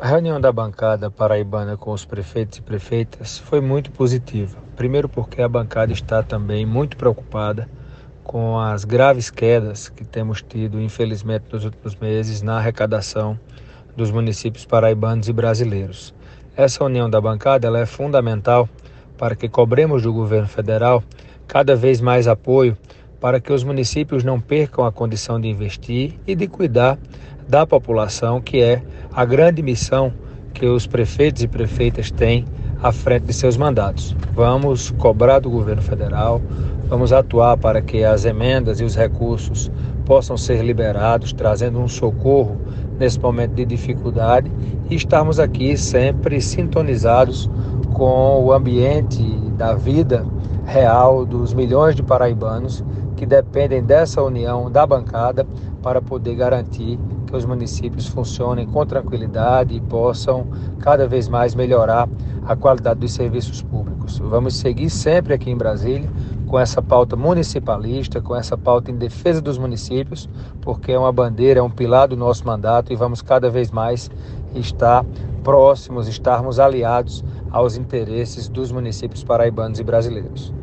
A reunião da bancada paraibana com os prefeitos e prefeitas foi muito positiva. Primeiro porque a bancada está também muito preocupada com as graves quedas que temos tido, infelizmente, nos últimos meses na arrecadação dos municípios paraibanos e brasileiros. Essa união da bancada ela é fundamental para que cobremos do governo federal cada vez mais apoio para que os municípios não percam a condição de investir e de cuidar da população, que é a grande missão que os prefeitos e prefeitas têm à frente de seus mandatos. Vamos cobrar do governo federal, vamos atuar para que as emendas e os recursos possam ser liberados, trazendo um socorro nesse momento de dificuldade, e estarmos aqui sempre sintonizados com o ambiente da vida real dos milhões de paraibanos que dependem dessa união da bancada para poder garantir que os municípios funcionem com tranquilidade e possam cada vez mais melhorar a qualidade dos serviços públicos. Vamos seguir sempre aqui em Brasília com essa pauta municipalista, com essa pauta em defesa dos municípios, porque é uma bandeira, é um pilar do nosso mandato e vamos cada vez mais estar próximos, estarmos aliados aos interesses dos municípios paraibanos e brasileiros.